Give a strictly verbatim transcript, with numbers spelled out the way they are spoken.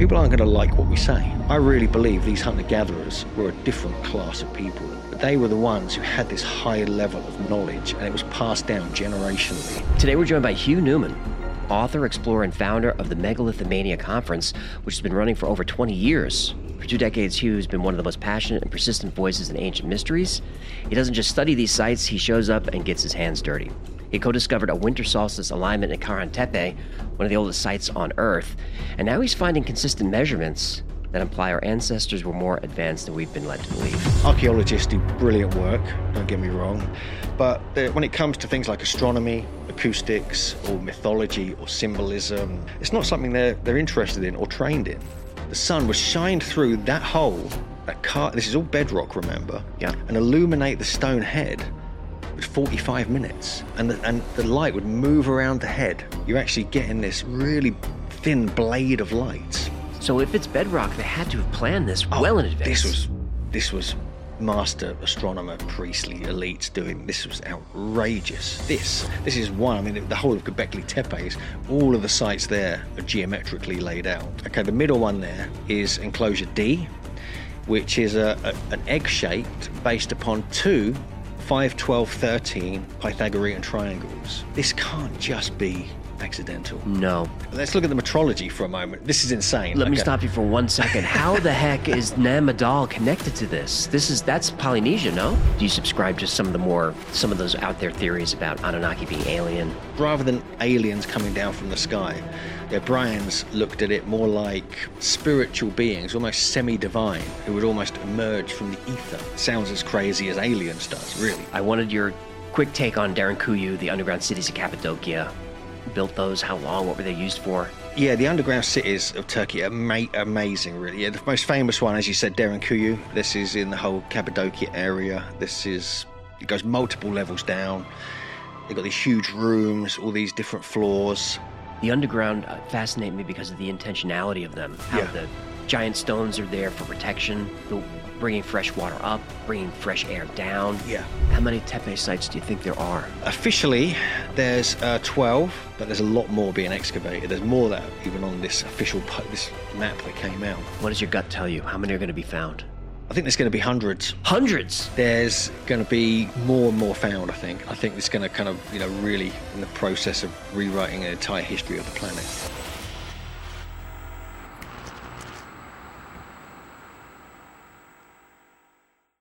people aren't going to like what we say. I really believe these hunter-gatherers were a different class of people. But they were the ones who had this high level of knowledge, and it was passed down generationally. Today we're joined by Hugh Newman, author, explorer, and founder of the Megalithomania Conference, which has been running for over twenty years. For two decades, Hugh has been one of the most passionate and persistent voices in ancient mysteries. He doesn't just study these sites, he shows up and gets his hands dirty. He co-discovered a winter solstice alignment in Karahan Tepe, one of the oldest sites on Earth, and now he's finding consistent measurements that imply our ancestors were more advanced than we've been led to believe. Archaeologists do brilliant work, don't get me wrong, but when it comes to things like astronomy, acoustics, or mythology, or symbolism, it's not something they're, they're interested in or trained in. The sun would shine through that hole, that car, this is all bedrock, remember, yeah. and illuminate the stone head with forty-five minutes, and the, and the light would move around the head. You're actually getting this really thin blade of light. So if it's bedrock, they had to have planned this oh, well in advance. This was, this was master astronomer, priestly elites doing, this was outrageous. This, this is one, I mean, the whole of Göbekli Tepe is, all of the sites there are geometrically laid out. Okay, the middle one there is enclosure D, which is a, a, an egg-shaped based upon two five, twelve, thirteen Pythagorean triangles. This can't just be accidental. No. Let's look at the metrology for a moment. This is insane. Let okay. me stop you for one second. How the heck is Nam Adal connected to this? This is, that's Polynesia, no? Do you subscribe to some of the more, some of those out there theories about Anunnaki being alien? Rather than aliens coming down from the sky, the O'Briens looked at it more like spiritual beings, almost semi-divine, who would almost emerge from the ether. Sounds as crazy as aliens does, really. I wanted your quick take on Derinkuyu, the underground cities of Cappadocia. Built those? How long? What were they used for? Yeah, the underground cities of Turkey are ama- amazing, really. Yeah, the most famous one, as you said, Derinkuyu. This is in the whole Cappadocia area. This is, it goes multiple levels down. They've got these huge rooms, all these different floors. The underground uh, fascinate me because of the intentionality of them. How yeah. the giant stones are there for protection, the, bringing fresh water up, bringing fresh air down. Yeah. How many Tepe sites do you think there are? Officially, there's uh, twelve, but there's a lot more being excavated. There's more that even on this official this map that came out. What does your gut tell you? How many are going to be found? I think there's going to be hundreds. Hundreds? There's going to be more and more found, I think. I think it's going to kind of, you know, really in the process of rewriting an entire history of the planet.